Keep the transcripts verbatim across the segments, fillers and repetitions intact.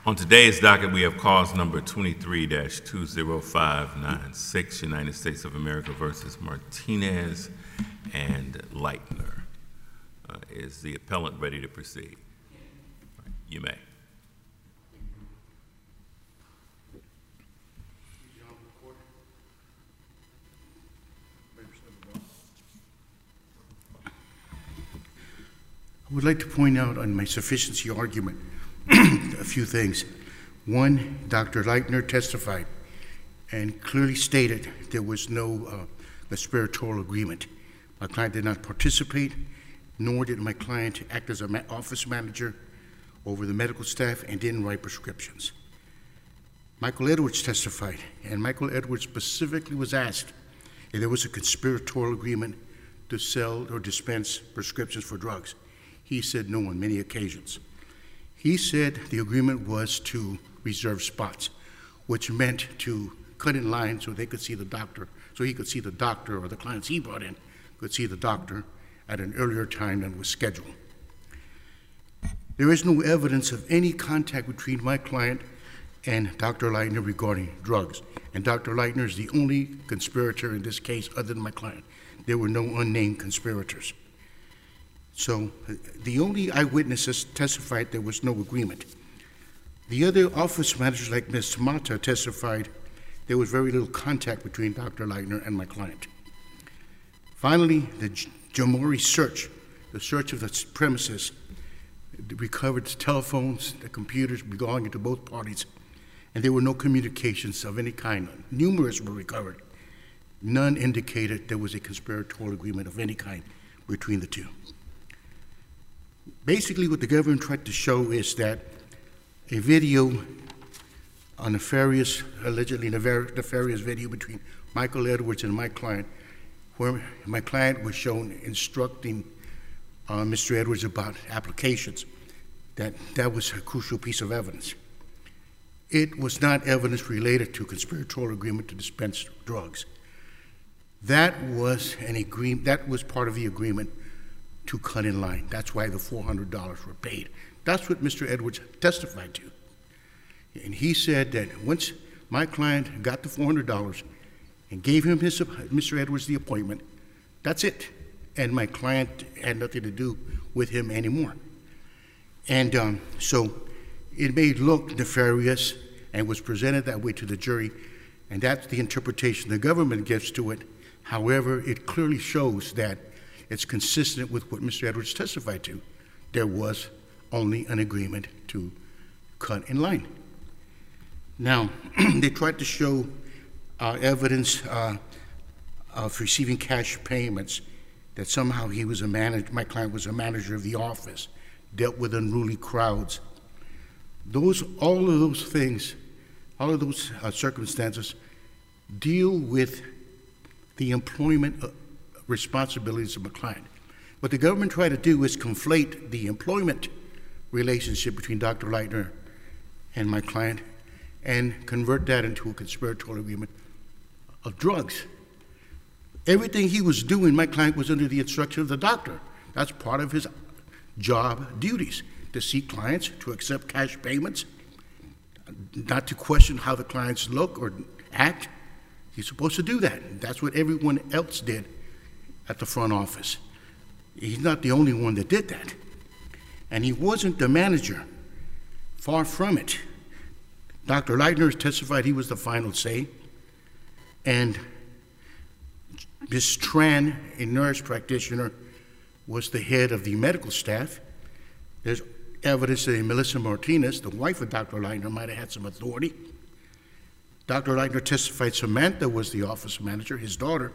On today's docket, we have cause number twenty-three dash two zero five nine six, United States of America versus Martinez and Leitner. Uh, is the appellant ready to proceed? You may. I would like to point out on my sufficiency argument a few things. One, Doctor Leitner testified and clearly stated there was no uh, conspiratorial agreement. My client did not participate, nor did my client act as an ma office manager over the medical staff and didn't write prescriptions. Michael Edwards testified, and Michael Edwards specifically was asked if there was a conspiratorial agreement to sell or dispense prescriptions for drugs. He said no on many occasions. He said the agreement was to reserve spots, which meant to cut in line so they could see the doctor, so he could see the doctor, or the clients he brought in could see the doctor at an earlier time than was scheduled. There is no evidence of any contact between my client and Doctor Leitner regarding drugs, and Doctor Leitner is the only conspirator in this case other than my client. There were no unnamed conspirators. So the only eyewitnesses testified there was no agreement. The other office managers, like Miz Mata, testified there was very little contact between Doctor Leitner and my client. Finally, the Jamori search, the search of the premises, recovered the telephones, the computers belonging to both parties, and there were no communications of any kind. Numerous were recovered. None indicated there was a conspiratorial agreement of any kind between the two. Basically, what the government tried to show is that a video, a nefarious, allegedly nefarious video between Michael Edwards and my client, where my client was shown instructing uh, Mister Edwards about applications, that that was a crucial piece of evidence. It was not evidence related to conspiratorial agreement to dispense drugs. That was an agreement, that was part of the agreement to cut in line. That's why the four hundred dollars were paid. That's what Mister Edwards testified to. And he said that once my client got the four hundred dollars and gave him his, Mister Edwards the appointment, that's it. And my client had nothing to do with him anymore. And um, so it made look nefarious and was presented that way to the jury, and that's the interpretation the government gives to it. However, it clearly shows that it's consistent with what Mister Edwards testified to. There was only an agreement to cut in line. Now, they tried to show uh, evidence uh, of receiving cash payments, that somehow he was a manager, my client was a manager of the office, dealt with unruly crowds. Those, all of those things, all of those uh, circumstances deal with the employment uh, responsibilities of a client. What the government tried to do is conflate the employment relationship between Doctor Leitner and my client and convert that into a conspiratorial agreement of drugs. Everything he was doing, my client was under the instruction of the doctor. That's part of his job duties, to see clients, to accept cash payments, not to question how the clients look or act. He's supposed to do that. That's what everyone else did at the front office. He's not the only one that did that. And he wasn't the manager. Far from it. Doctor Leitner testified he was the final say. And Miz Tran, a nurse practitioner, was the head of the medical staff. There's evidence that Melissa Martinez, the wife of Doctor Leitner, might have had some authority. Doctor Leitner testified Samantha was the office manager, his daughter.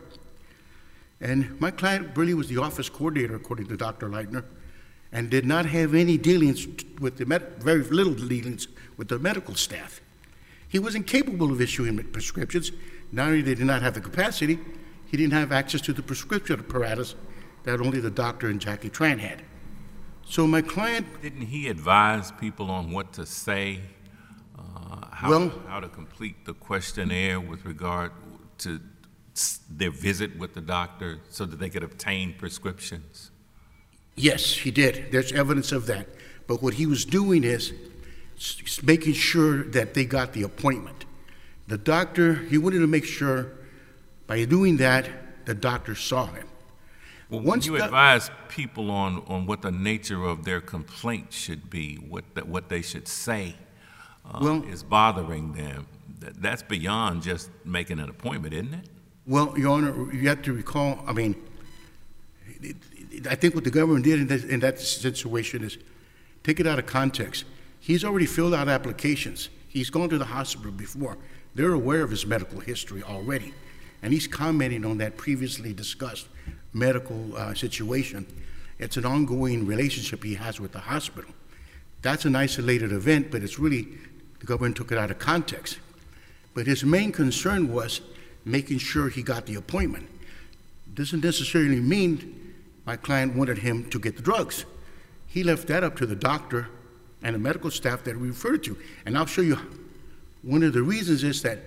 And my client really was the office coordinator, according to Doctor Leitner, and did not have any dealings with the, med very little dealings with the medical staff. He was incapable of issuing prescriptions. Not only did he not have the capacity, he didn't have access to the prescription apparatus that only the doctor and Jackie Tran had. So my client... Didn't he advise people on what to say, uh, how, well, to, how to complete the questionnaire with regard to their visit with the doctor so that they could obtain prescriptions? Yes, he did. There's evidence of that. But what he was doing is s- making sure that they got the appointment. The doctor, he wanted to make sure by doing that, the doctor saw him. Well, Once you the- advise people on, on what the nature of their complaint should be, what, that, what they should say uh, Well- is bothering them. That, that's beyond just making an appointment, isn't it? Well, Your Honor, you have to recall, I mean, it- it- I think what the government did in that, in that situation is take it out of context. He's already filled out applications. He's gone to the hospital before. They're aware of his medical history already. And he's commenting on that previously discussed medical uh, situation. It's an ongoing relationship he has with the hospital. That's an isolated event, but it's really, the government took it out of context. But his main concern was making sure he got the appointment. Doesn't necessarily mean my client wanted him to get the drugs. He left that up to the doctor and the medical staff that we referred to. And I'll show you one of the reasons is that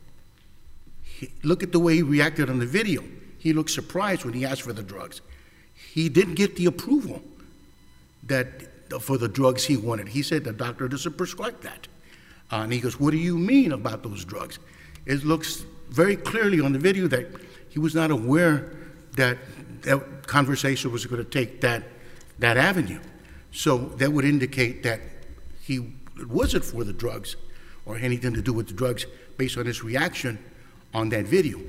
he, look at the way he reacted on the video. He looked surprised when he asked for the drugs. He didn't get the approval that for the drugs he wanted. He said the doctor doesn't prescribe that. Uh, and he goes, what do you mean about those drugs? It looks very clearly on the video that he was not aware that that conversation was going to take that, that avenue. So that would indicate that he wasn't for the drugs or anything to do with the drugs based on his reaction on that video.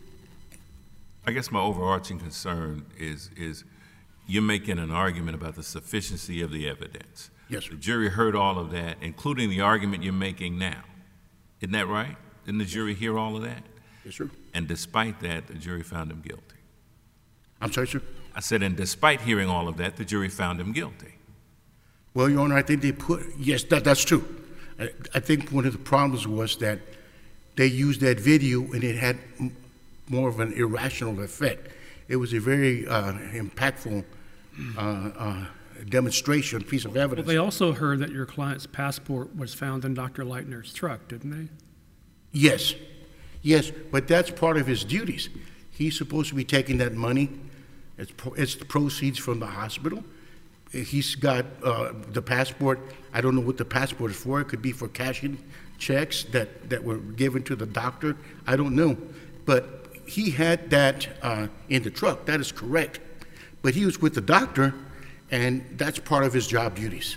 I guess my overarching concern is, is you're making an argument about the sufficiency of the evidence. Yes, sir. The jury heard all of that, including the argument you're making now. Isn't that right? Didn't the jury hear all of that? Yes, sir. And despite that, the jury found him guilty. I'm sorry, sir? I said, and despite hearing all of that, the jury found him guilty. Well, Your Honor, I think they put, yes, that, that's true. I, I think one of the problems was that they used that video and it had m- more of an irrational effect. It was a very uh, impactful uh, uh, demonstration, piece of Well, evidence. they also heard that your client's passport was found in Doctor Leitner's truck, didn't they? Yes, yes, but that's part of his duties. He's supposed to be taking that money. It's, pro- it's the proceeds from the hospital. He's got uh, the passport. I don't know what the passport is for. It could be for cashing checks that, that were given to the doctor. I don't know. But he had that uh, in the truck. That is correct. But he was with the doctor, and that's part of his job duties.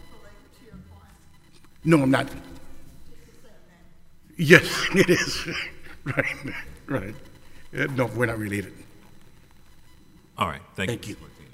No, I'm not. Yes, it is. Right, right. Uh, No, we're not related. All right, thank, Thank you, you. Miz Martinez.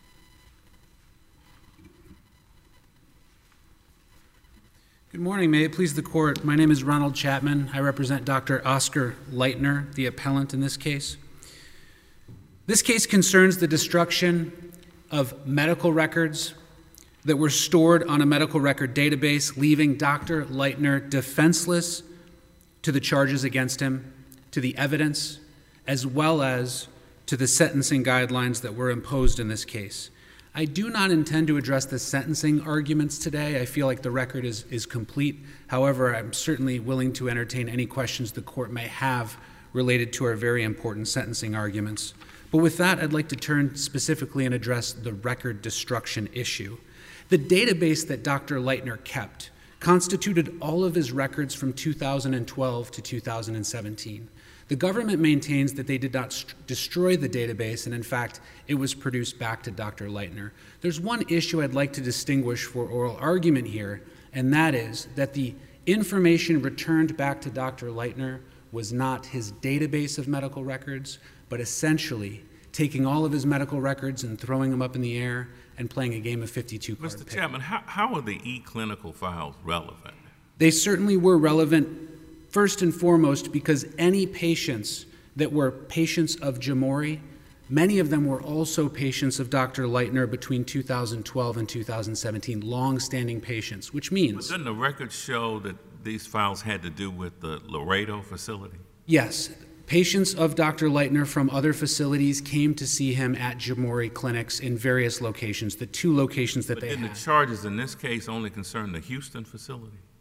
Good morning. May it please the court. My name is Ronald Chapman. I represent Doctor Oscar Leitner, the appellant in this case. This case concerns the destruction of medical records that were stored on a medical record database, leaving Doctor Leitner defenseless to the charges against him, to the evidence, as well as to the sentencing guidelines that were imposed in this case. I do not intend to address the sentencing arguments today. I feel like the record is, is complete. However, I'm certainly willing to entertain any questions the court may have related to our very important sentencing arguments. But with that, I'd like to turn specifically and address the record destruction issue. The database that Doctor Leitner kept constituted all of his records from two thousand twelve to two thousand seventeen. The government maintains that they did not st- destroy the database, and in fact, it was produced back to Doctor Leitner. There's one issue I'd like to distinguish for oral argument here, and that is that the information returned back to Doctor Leitner was not his database of medical records, but essentially taking all of his medical records and throwing them up in the air and playing a game of fifty-two card Mister pick. Chapman, how, how are the e-clinical files relevant? They certainly were relevant, first and foremost, because any patients that were patients of Jamori, many of them were also patients of Doctor Leitner between two thousand twelve and two thousand seventeen, long-standing patients, which But means, doesn't the record show that these files had to do with the Laredo facility? yes, patients of Doctor Leitner from other facilities came to see him at Jamori clinics in various locations, the two locations that But they didn't had. the charges in this case only concern the Houston facility?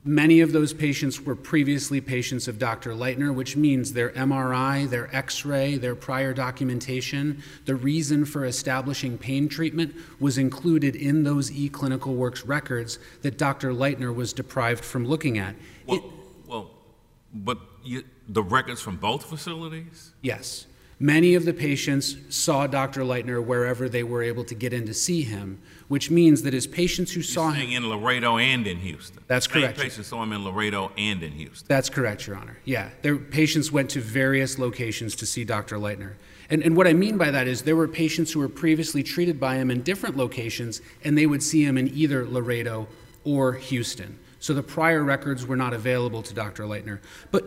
Many of those patients were previously patients of Doctor Leitner, which means their M R I, their X-ray, their prior documentation, the reason for establishing pain treatment was included in those eClinical Works records that Doctor Leitner was deprived from looking at. Well, It- well but you, the records from both facilities? Yes. Many of the patients saw Doctor Leitner wherever they were able to get in to see him, which means that as patients who saw You're him... saying in Laredo and in Houston? That's correct. Same patients saw him in Laredo and in Houston? That's correct, Your Honor. Yeah, their patients went to various locations to see Doctor Leitner. And, and what I mean by that is there were patients who were previously treated by him in different locations, and they would see him in either Laredo or Houston. So the prior records were not available to Doctor Leitner. But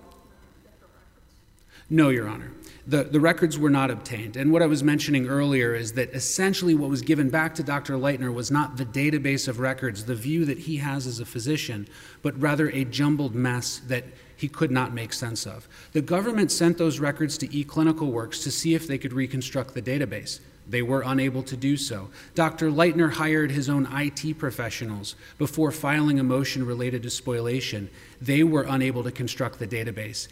no, Your Honor. The, the records were not obtained. And what I was mentioning earlier is that essentially what was given back to Doctor Leitner was not the database of records, the view that he has as a physician, but rather a jumbled mess that he could not make sense of. The government sent those records to eClinical Works to see if they could reconstruct the database. They were unable to do so. Doctor Leitner hired his own I T professionals before filing a motion related to spoliation. They were unable to construct the database.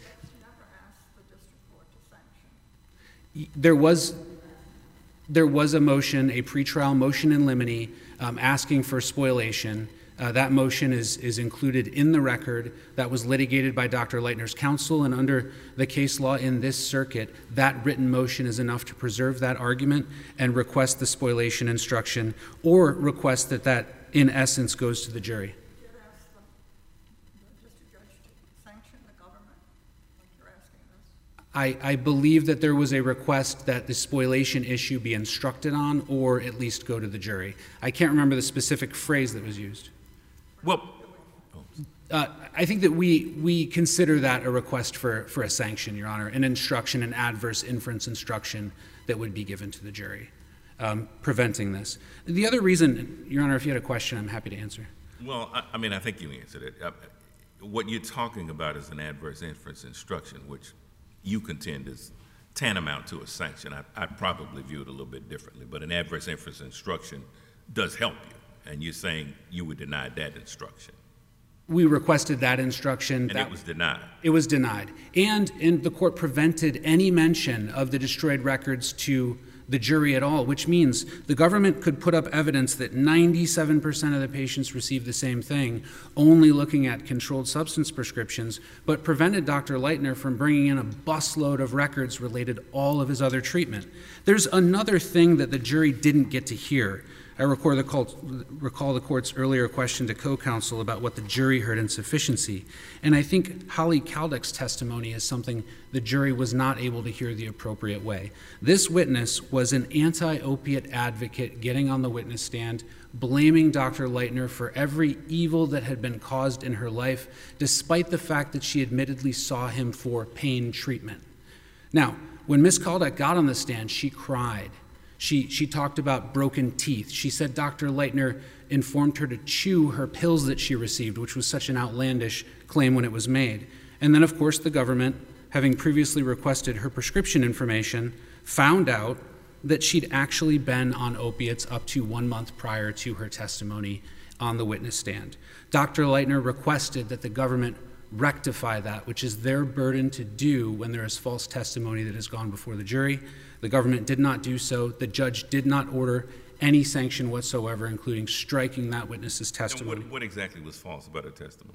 There was, there was a motion, a pretrial motion in limine, um, asking for spoliation. Uh, that motion is, is included in the record. That was litigated by Doctor Leitner's counsel, and under the case law in this circuit, that written motion is enough to preserve that argument and request the spoliation instruction, or request that that, in essence, goes to the jury. I, I believe that there was a request that the spoliation issue be instructed on, or at least go to the jury. I can't remember the specific phrase that was used. Well, Uh, I think that we, we consider that a request for, for a sanction, Your Honor, an instruction, an adverse inference instruction that would be given to the jury, um, preventing this. The other reason, Your Honor, if you had a question, I'm happy to answer. well, I, I mean, I think you answered it. Uh, what you're talking about is an adverse inference instruction, which you contend is tantamount to a sanction. I, I'd probably view it a little bit differently, but an adverse inference instruction does help you, and you're saying you would deny that instruction. We requested that instruction. And that, it was denied. It was denied. And, and the court prevented any mention of the destroyed records to the jury at all, which means the government could put up evidence that ninety-seven percent of the patients received the same thing, only looking at controlled substance prescriptions, but prevented Doctor Leitner from bringing in a busload of records related to all of his other treatment. There's another thing that the jury didn't get to hear. I recall the, cult, recall the court's earlier question to co-counsel about what the jury heard in sufficiency. And I think Holly Caldick's testimony is something the jury was not able to hear the appropriate way. This witness was an anti-opiate advocate getting on the witness stand, blaming Doctor Leitner for every evil that had been caused in her life, despite the fact that she admittedly saw him for pain treatment. Now, when Miz Caldick got on the stand, she cried. She, she talked about broken teeth. She said Doctor Leitner informed her to chew her pills that she received, which was such an outlandish claim when it was made. And then, of course, the government, having previously requested her prescription information, found out that she'd actually been on opiates up to one month prior to her testimony on the witness stand. Doctor Leitner requested that the government rectify that, which is their burden to do when there is false testimony that has gone before the jury. The government did not do so. The judge did not order any sanction whatsoever, including striking that witness's And testimony. what, what exactly was false about her testimony?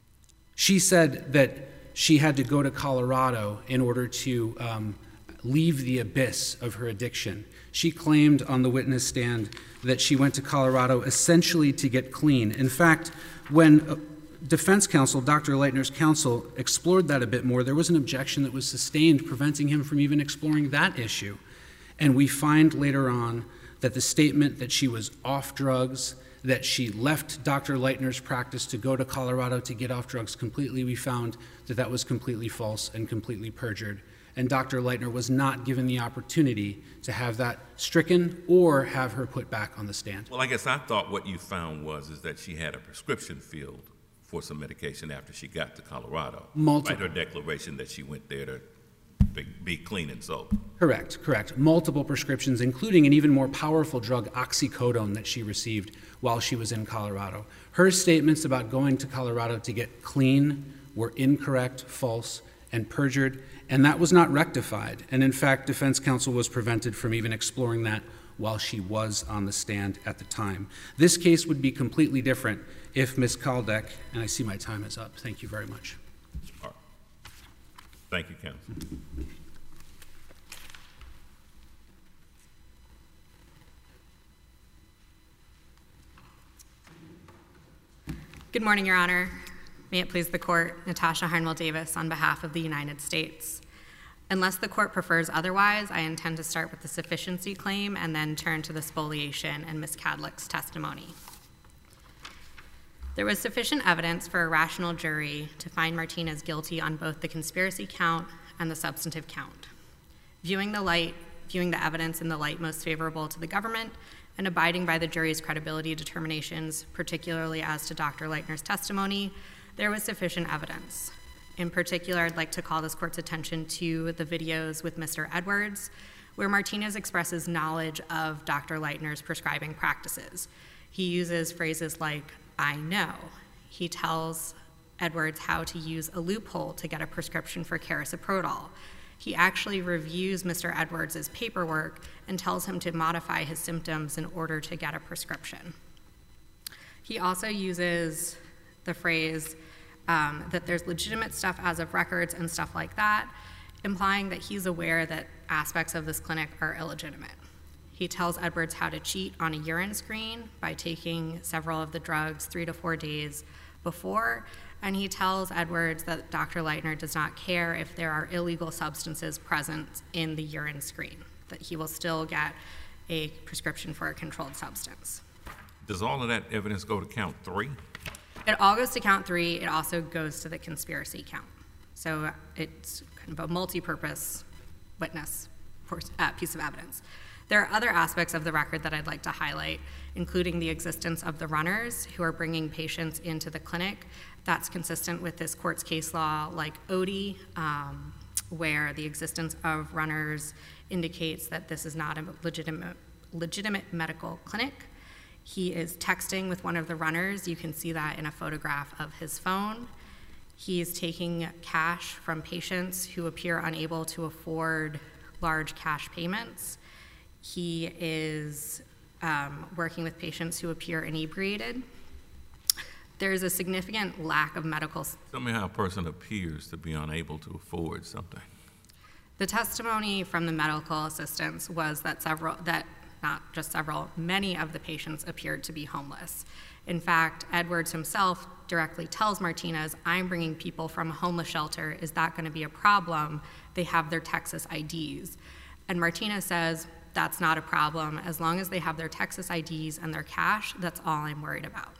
She said that she had to go to Colorado in order to um, leave the abyss of her addiction. She claimed on the witness stand that she went to Colorado essentially to get clean. In fact, when uh, defense counsel, Doctor Leitner's counsel, explored that a bit more, there was an objection that was sustained preventing him from even exploring that issue. And we find later on that the statement that she was off drugs, that she left Doctor Leitner's practice to go to Colorado to get off drugs completely, we found that that was completely false and completely perjured. And Doctor Leitner was not given the opportunity to have that stricken or have her put back on the stand. Well, I guess I thought what you found was is that she had a prescription filled for some medication after she got to Colorado. Multiple. Right, her declaration that she went there to be, be clean and soap. Correct, correct. Multiple prescriptions, including an even more powerful drug, oxycodone, that she received while she was in Colorado. Her statements about going to Colorado to get clean were incorrect, false, and perjured, and that was not rectified. And in fact, defense counsel was prevented from even exploring that while she was on the stand at the time. This case would be completely different if Miz Kaldek, and I see my time is up. Thank you very much. All right. Thank you, counsel. Good morning, Your Honor. May it please the court, Natasha Harnwell Davis on behalf of the United States. Unless the court prefers otherwise, I intend to start with the sufficiency claim and then turn to the spoliation and Miz Kadlec's testimony. There was sufficient evidence for a rational jury to find Martinez guilty on both the conspiracy count and the substantive count. Viewing the light, viewing the evidence in the light most favorable to the government, and abiding by the jury's credibility determinations, particularly as to Doctor Leitner's testimony, there was sufficient evidence. In particular, I'd like to call this court's attention to the videos with Mister Edwards, where Martinez expresses knowledge of Doctor Leitner's prescribing practices. He uses phrases like, "I know." He tells Edwards how to use a loophole to get a prescription for carisoprodol. He actually reviews Mister Edwards' paperwork and tells him to modify his symptoms in order to get a prescription. He also uses the phrase um, that there's legitimate stuff as of records and stuff like that, implying that he's aware that aspects of this clinic are illegitimate. He tells Edwards how to cheat on a urine screen by taking several of the drugs three to four days before, and he tells Edwards that Doctor Leitner does not care if there are illegal substances present in the urine screen, that he will still get a prescription for a controlled substance. Does all of that evidence go to count three? It all goes to count three. It also goes to the conspiracy count. So it's kind of a multi-purpose witness uh, piece of evidence. There are other aspects of the record that I'd like to highlight, including the existence of the runners who are bringing patients into the clinic. That's consistent with this court's case law like Odie, um, where the existence of runners indicates that this is not a legitimate, legitimate medical clinic. He is texting with one of the runners. You can see that in a photograph of his phone. He is taking cash from patients who appear unable to afford large cash payments. He is um, working with patients who appear inebriated. There is a significant lack of medical. Tell me how a person appears to be unable to afford something. The testimony from the medical assistants was that several, that not just several, many of the patients appeared to be homeless. In fact, Edwards himself directly tells Martinez, "I'm bringing people from a homeless shelter. Is that going to be a problem? They have their Texas I Ds." And Martinez says, "That's not a problem. As long as they have their Texas I Ds and their cash, that's all I'm worried about."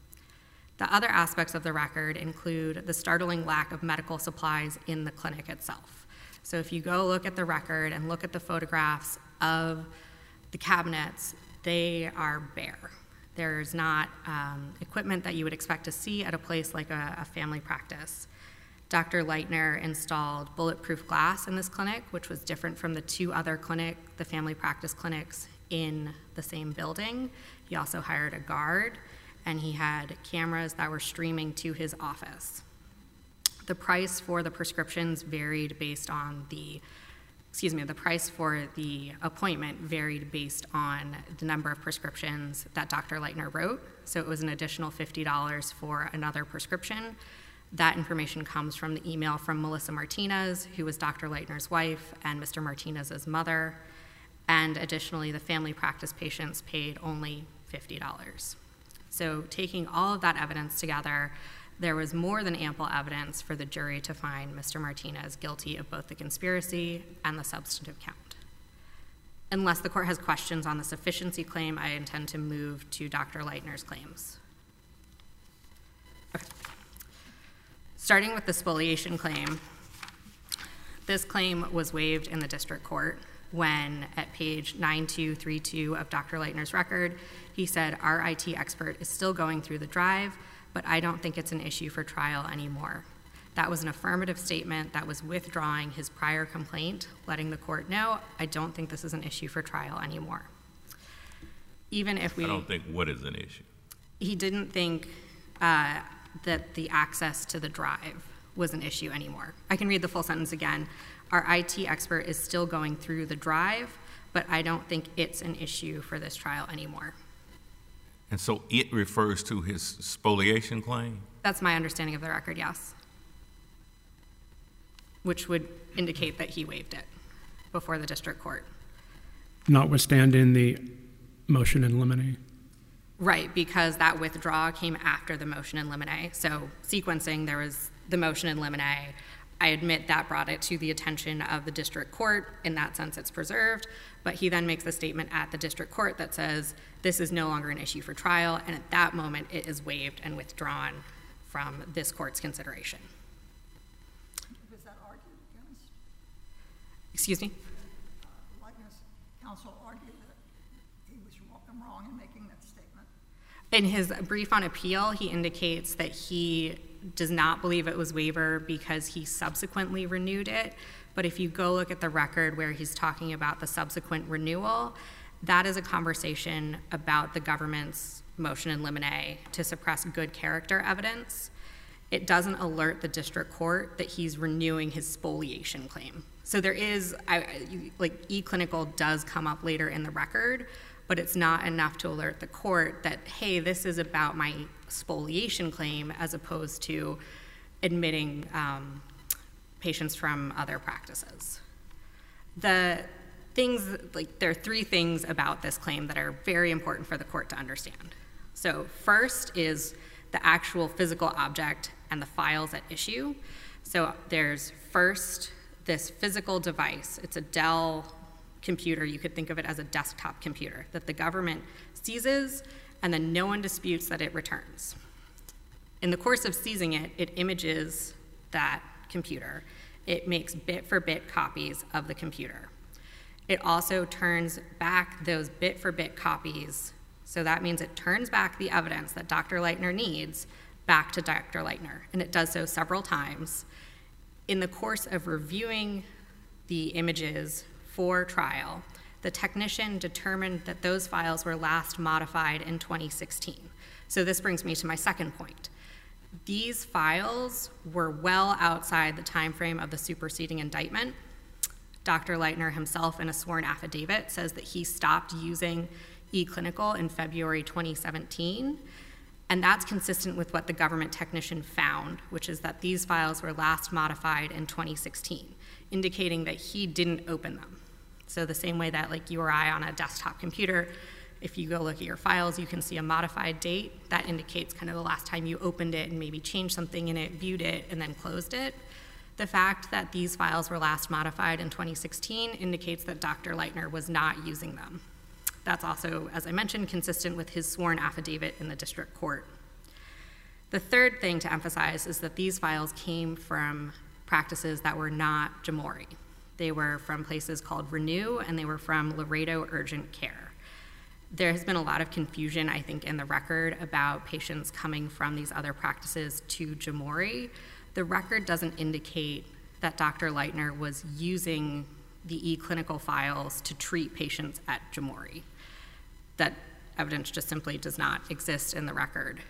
The other aspects of the record include the startling lack of medical supplies in the clinic itself. So if you go look at the record and look at the photographs of the cabinets, they are bare. There's not um, equipment that you would expect to see at a place like a, a family practice. Doctor Leitner installed bulletproof glass in this clinic, which was different from the two other clinic, the family practice clinics in the same building. He also hired a guard, and he had cameras that were streaming to his office. The price for the prescriptions varied based on the, excuse me, the price for the appointment varied based on the number of prescriptions that Doctor Leitner wrote. So it was an additional fifty dollars for another prescription. That information comes from the email from Melissa Martinez, who was Doctor Leitner's wife and Mister Martinez's mother. And additionally, the family practice patients paid only fifty dollars. So taking all of that evidence together, there was more than ample evidence for the jury to find Mister Martinez guilty of both the conspiracy and the substantive count. Unless the court has questions on the sufficiency claim, I intend to move to Doctor Leitner's claims. Okay. Starting with the spoliation claim, this claim was waived in the district court when, at page nine two three two of Doctor Leitner's record, he said, "Our I T expert is still going through the drive, but I don't think it's an issue for trial anymore." That was an affirmative statement that was withdrawing his prior complaint, letting the court know, I don't think this is an issue for trial anymore. Even if we... I don't think what is an issue. He didn't think uh, that the access to the drive was an issue anymore. I can read the full sentence again. Our I T expert is still going through the drive, but I don't think it's an issue for this trial anymore. And so it refers to his spoliation claim? That's my understanding of the record, yes. Which would indicate that he waived it before the district court. Notwithstanding the motion in limine. Right, because that withdrawal came after the motion in limine. So sequencing, there was the motion in limine. I admit that brought it to the attention of the district court. In that sense, it's preserved. But he then makes a statement at the district court that says, this is no longer an issue for trial. And at that moment, it is waived and withdrawn from this court's consideration. Was that argued against? Excuse me? Uh, Lightner's counsel argued that he was wrong in making that statement. In his brief on appeal, he indicates that he does not believe it was waiver because he subsequently renewed it. But if you go look at the record where he's talking about the subsequent renewal, that is a conversation about the government's motion in limine to suppress good character evidence. It doesn't alert the district court that he's renewing his spoliation claim. So there is, I, like, e-clinical does come up later in the record, but it's not enough to alert the court that, hey, this is about my spoliation claim as opposed to admitting um, patients from other practices. The things, like, there are three things about this claim that are very important for the court to understand. So first is the actual physical object and the files at issue. So there's first this physical device. It's a Dell computer. You could think of it as a desktop computer that the government seizes and then no one disputes that it returns. In the course of seizing it, it images that computer. It makes bit-for-bit copies of the computer. It also turns back those bit-for-bit copies, so that means it turns back the evidence that Doctor Lightner needs back to Doctor Lightner, and it does so several times. In the course of reviewing the images for trial, the technician determined that those files were last modified in twenty sixteen. So this brings me to my second point. These files were well outside the time frame of the superseding indictment. Doctor Lightner himself, in a sworn affidavit, says that he stopped using e-clinical in February twenty seventeen, and that's consistent with what the government technician found, which is that these files were last modified in twenty sixteen, indicating that he didn't open them. So the same way that, like, you or I on a desktop computer, if you go look at your files, you can see a modified date. That indicates kind of the last time you opened it and maybe changed something in it, viewed it, and then closed it. The fact that these files were last modified in twenty sixteen indicates that Doctor Lightner was not using them. That's also, as I mentioned, consistent with his sworn affidavit in the district court. The third thing to emphasize is that these files came from practices that were not Jamori. They were from places called Renew, and they were from Laredo Urgent Care. There has been a lot of confusion, I think, in the record about patients coming from these other practices to Jamori. The record doesn't indicate that Doctor Lightner was using the e-clinical files to treat patients at Jamori. That evidence just simply does not exist in the record.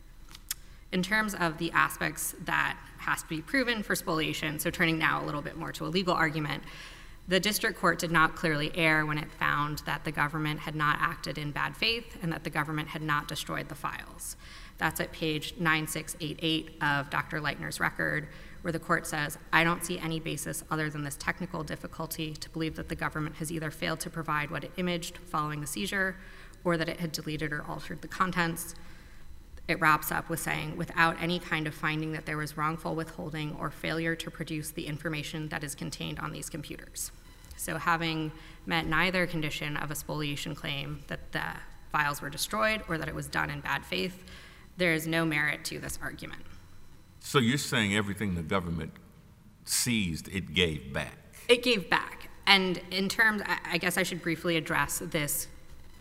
In terms of the aspects that has to be proven for spoliation, so turning now a little bit more to a legal argument, the district court did not clearly err when it found that the government had not acted in bad faith and that the government had not destroyed the files. That's at page nine six eight eight of Doctor Lightner's record, where the court says, I don't see any basis other than this technical difficulty to believe that the government has either failed to provide what it imaged following the seizure or that it had deleted or altered the contents. It wraps up with saying, without any kind of finding that there was wrongful withholding or failure to produce the information that is contained on these computers. So having met neither condition of a spoliation claim, that the files were destroyed or that it was done in bad faith, there is no merit to this argument. So you're saying everything the government seized, it gave back? It gave back. And in terms, I guess I should briefly address this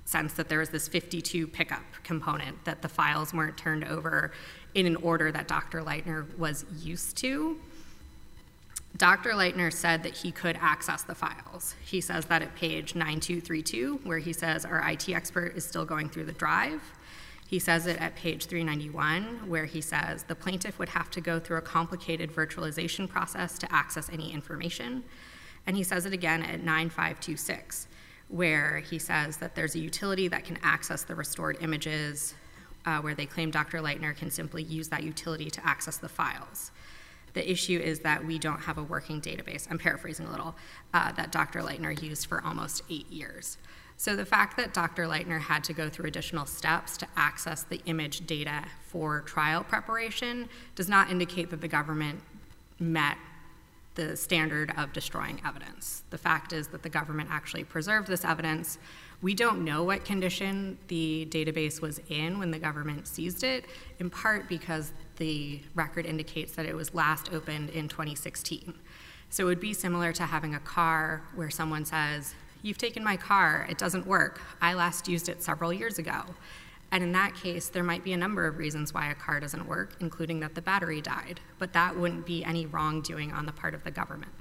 sense that there was this fifty-two pickup component, that the files weren't turned over in an order that Doctor Leitner was used to. Doctor Leitner said that he could access the files. He says that at page nine two three two, where he says our I T expert is still going through the drive. He says it at page three ninety-one, where he says the plaintiff would have to go through a complicated virtualization process to access any information. And he says it again at nine five two six, where he says that there's a utility that can access the restored images, uh, where they claim Doctor Leitner can simply use that utility to access the files. The issue is that we don't have a working database, I'm paraphrasing a little, uh, that Doctor Leitner used for almost eight years. So the fact that Doctor Leitner had to go through additional steps to access the image data for trial preparation does not indicate that the government met the standard of destroying evidence. The fact is that the government actually preserved this evidence. We don't know what condition the database was in when the government seized it, in part because the record indicates that it was last opened in twenty sixteen. So it would be similar to having a car where someone says, "You've taken my car, it doesn't work. I last used it several years ago." And in that case, there might be a number of reasons why a car doesn't work, including that the battery died, but that wouldn't be any wrongdoing on the part of the government.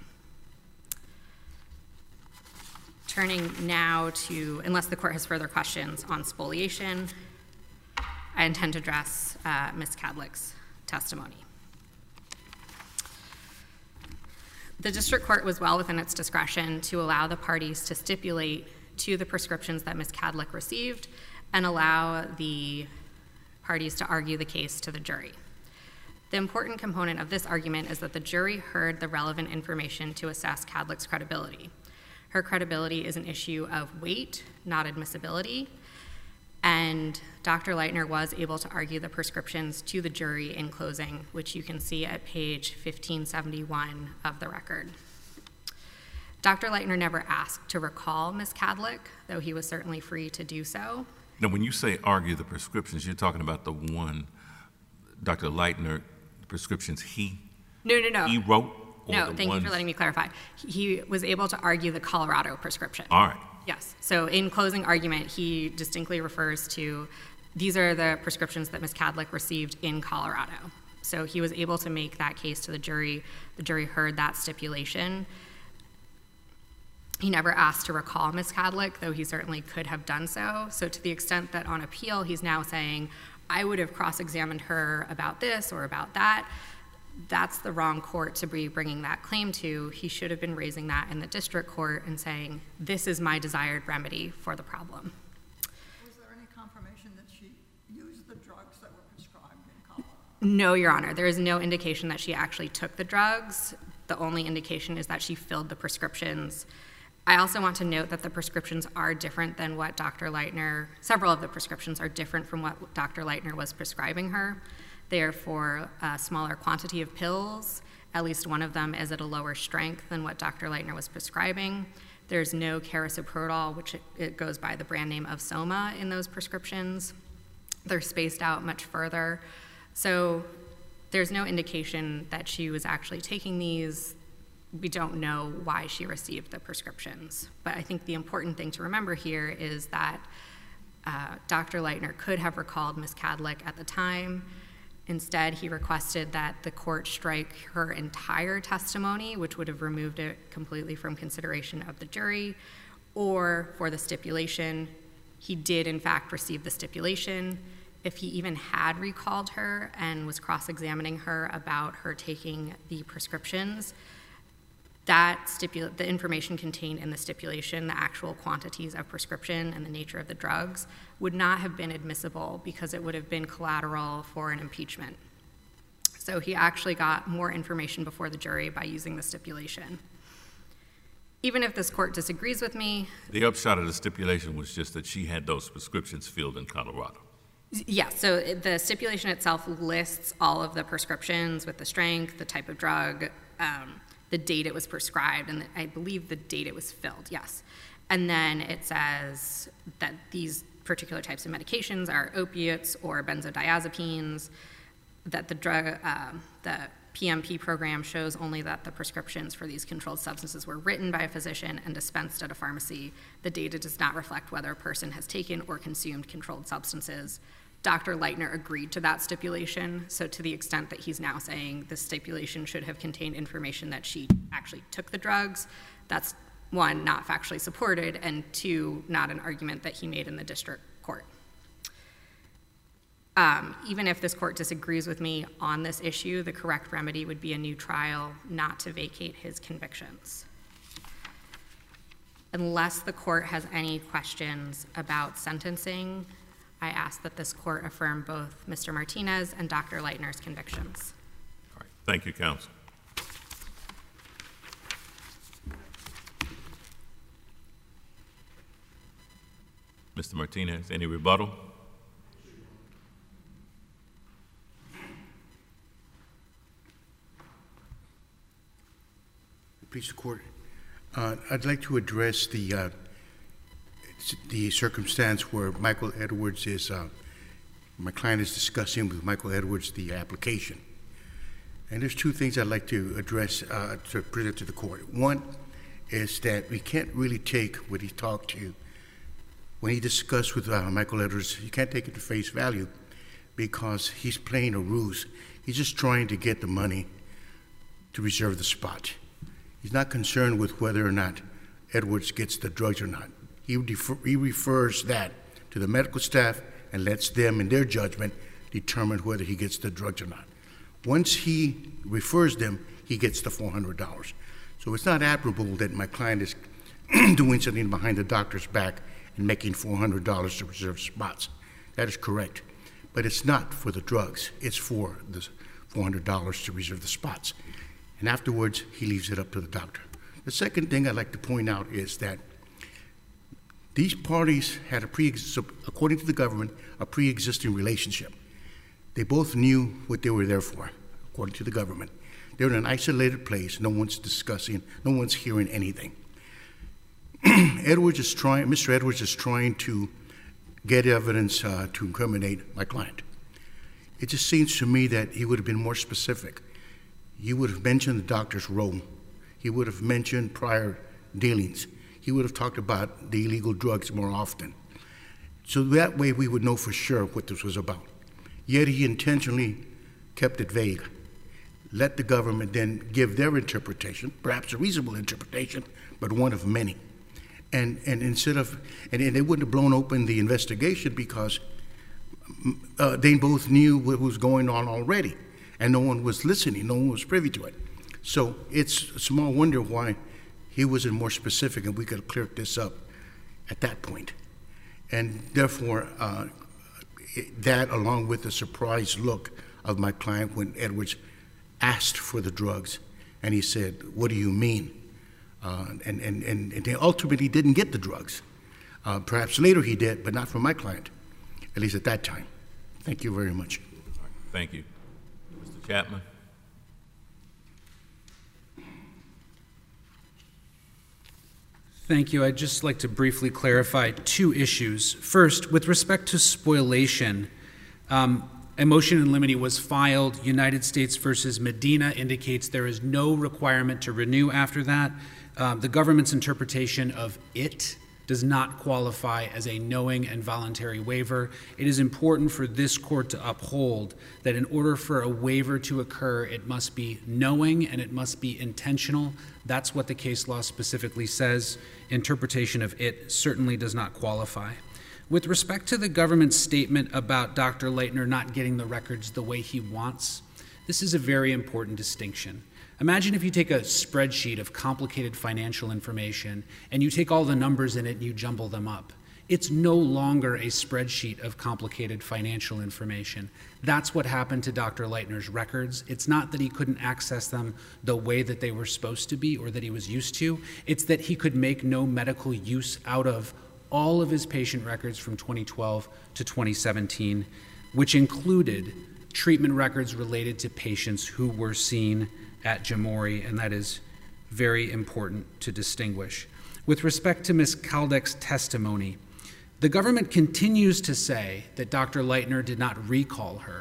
Turning now to, unless the court has further questions on spoliation, I intend to address uh, Miz Kadlec's testimony. The district court was well within its discretion to allow the parties to stipulate to the prescriptions that Miz Kadlec received and allow the parties to argue the case to the jury. The important component of this argument is that the jury heard the relevant information to assess Kadlec's credibility. Her credibility is an issue of weight, not admissibility, and Doctor Leitner was able to argue the prescriptions to the jury in closing, which you can see at page fifteen seventy-one of the record. Doctor Leitner never asked to recall Miz Kadlec, though he was certainly free to do so. Now, when you say argue the prescriptions, you're talking about the one, Doctor Leitner, the prescriptions he No, no, no. he wrote? Or No, the thank ones... you for letting me clarify. He was able to argue the Colorado prescription. All right. Yes. So in closing argument, he distinctly refers to these are the prescriptions that Miz Kadlec received in Colorado. So he was able to make that case to the jury. The jury heard that stipulation. He never asked to recall Miz Kadlec, though he certainly could have done so. So to the extent that on appeal he's now saying, I would have cross-examined her about this or about that, that's the wrong court to be bringing that claim to. He should have been raising that in the district court and saying, this is my desired remedy for the problem. Was there any confirmation that she used the drugs that were prescribed in Colorado? No, Your Honor. There is no indication that she actually took the drugs. The only indication is that she filled the prescriptions. I also want to note that the prescriptions are different than what Doctor Leitner, several of the prescriptions are different from what Doctor Leitner was prescribing her. They are for a smaller quantity of pills. At least one of them is at a lower strength than what Doctor Leitner was prescribing. There's no carisoprodol, which it, it goes by the brand name of Soma in those prescriptions. They're spaced out much further. So there's no indication that she was actually taking these. We don't know why she received the prescriptions. But I think the important thing to remember here is that uh, Doctor Leitner could have recalled Miz Kadlec at the time. Instead, he requested that the court strike her entire testimony, which would have removed it completely from consideration of the jury, or for the stipulation. He did, in fact, receive the stipulation. If he even had recalled her and was cross-examining her about her taking the prescriptions, that stipula- the information contained in the stipulation, the actual quantities of prescription and the nature of the drugs, would not have been admissible because it would have been collateral for an impeachment. So he actually got more information before the jury by using the stipulation. Even if this court disagrees with me... The upshot of the stipulation was just that she had those prescriptions filled in Colorado. Yes, so the stipulation itself lists all of the prescriptions with the strength, the type of drug, um, the date it was prescribed, and the, I believe the date it was filled, yes. And then it says that these particular types of medications are opiates or benzodiazepines, that the drug, uh, the P M P program shows only that the prescriptions for these controlled substances were written by a physician and dispensed at a pharmacy. The data does not reflect whether a person has taken or consumed controlled substances. Doctor Leitner agreed to that stipulation, so to the extent that he's now saying this stipulation should have contained information that she actually took the drugs, that's one, not factually supported, and two, not an argument that he made in the district court. Um, even if this court disagrees with me on this issue, the correct remedy would be a new trial, not to vacate his convictions. Unless the court has any questions about sentencing, I ask that this court affirm both Mister Martinez and Doctor Leitner's convictions. All right. Thank you, counsel. Mister Martinez, any rebuttal? Please, the court. Uh, I'd like to address the uh, the circumstance where Michael Edwards is, uh, my client is discussing with Michael Edwards the application. And there's two things I'd like to address, uh, to present to the court. One is that we can't really take what he talked to, when he discussed with uh, Michael Edwards, you can't take it to face value because he's playing a ruse. He's just trying to get the money to reserve the spot. He's not concerned with whether or not Edwards gets the drugs or not. He, defer, he refers that to the medical staff and lets them, in their judgment, determine whether he gets the drugs or not. Once he refers them, he gets the four hundred dollars. So it's not admirable that my client is doing something behind the doctor's back and making four hundred dollars to reserve spots. That is correct. But it's not for the drugs. It's for the four hundred dollars to reserve the spots. And afterwards, he leaves it up to the doctor. The second thing I'd like to point out is that these parties had a pre, according to the government, a pre-existing relationship. They both knew what they were there for, according to the government. They're in an isolated place. No one's discussing, no one's hearing anything. Edwards is trying, Mister Edwards is trying to get evidence uh, to incriminate my client. It just seems to me that he would have been more specific. He would have mentioned the doctor's role. He would have mentioned prior dealings. He would have talked about the illegal drugs more often. So that way we would know for sure what this was about. Yet he intentionally kept it vague. Let the government then give their interpretation, perhaps a reasonable interpretation, but one of many. And, and instead of, and, and they wouldn't have blown open the investigation because uh, they both knew what was going on already, and no one was listening, no one was privy to it. So it's a small wonder why he wasn't more specific and we could have cleared this up at that point. And therefore, uh, it, that along with the surprised look of my client when Edwards asked for the drugs, and he said, "What do you mean?" Uh, and, and, and, and they ultimately didn't get the drugs. Uh, perhaps later he did, but not from my client, at least at that time. Thank you very much. Thank you. Mister Chapman? Thank you. I'd just like to briefly clarify two issues. First, with respect to spoliation, um, a motion in limine was filed. United States versus Medina indicates there is no requirement to renew after that. Um, the government's interpretation of it does not qualify as a knowing and voluntary waiver. It is important for this court to uphold that in order for a waiver to occur, it must be knowing and it must be intentional. That's what the case law specifically says. Interpretation of it certainly does not qualify. With respect to the government's statement about Doctor Leitner not getting the records the way he wants, this is a very important distinction. Imagine if you take a spreadsheet of complicated financial information and you take all the numbers in it and you jumble them up. It's no longer a spreadsheet of complicated financial information. That's what happened to Doctor Leitner's records. It's not that he couldn't access them the way that they were supposed to be or that he was used to. It's that he could make no medical use out of all of his patient records from twenty twelve to twenty seventeen, which included treatment records related to patients who were seen at Jamori, and that is very important to distinguish. With respect to Miz Kaldek's testimony, the government continues to say that Doctor Leitner did not recall her,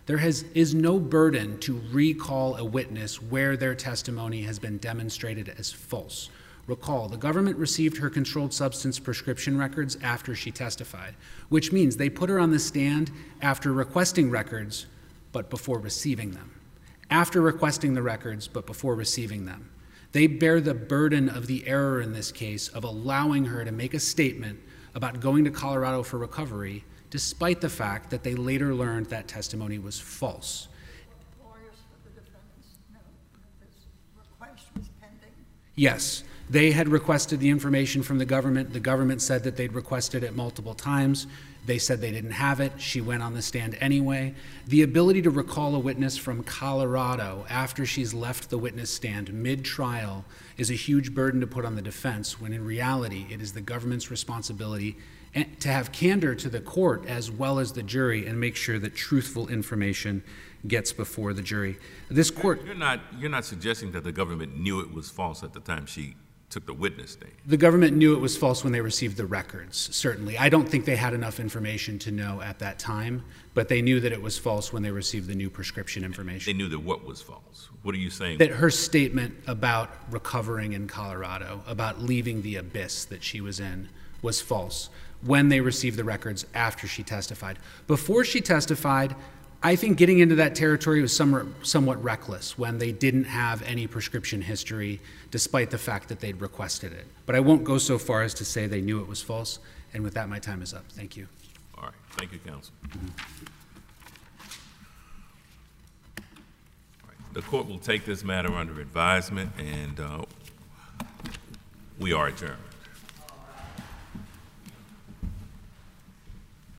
There has, is no burden to recall a witness where their testimony has been demonstrated as false. Recall, the government received her controlled substance prescription records after she testified, which means they put her on the stand after requesting records, but before receiving them. After requesting the records, but before receiving them. They bear the burden of the error in this case of allowing her to make a statement about going to Colorado for recovery, despite the fact that they later learned that testimony was false. Lawyers for the defendants know that this request was pending. Yes, they had requested the information from the government. The government said that they'd requested it multiple times. They said they didn't have it. She went on the stand anyway. The ability to recall a witness from Colorado after she's left the witness stand mid-trial is a huge burden to put on the defense, when in reality it is the government's responsibility to have candor to the court as well as the jury and make sure that truthful information gets before the jury. This court... You're not, you're not suggesting that the government knew it was false at the time she took the witness stand? The government knew it was false when they received the records, certainly. I don't think they had enough information to know at that time, but they knew that it was false when they received the new prescription information. They knew that what was false? What are you saying? That her statement about recovering in Colorado, about leaving the abyss that she was in, was false when they received the records after she testified. Before she testified, I think getting into that territory was somewhat, somewhat reckless when they didn't have any prescription history, despite the fact that they'd requested it. But I won't go so far as to say they knew it was false. And with that, my time is up. Thank you. All right. Thank you, counsel. Mm-hmm. All right. The court will take this matter under advisement, and uh, we are adjourned.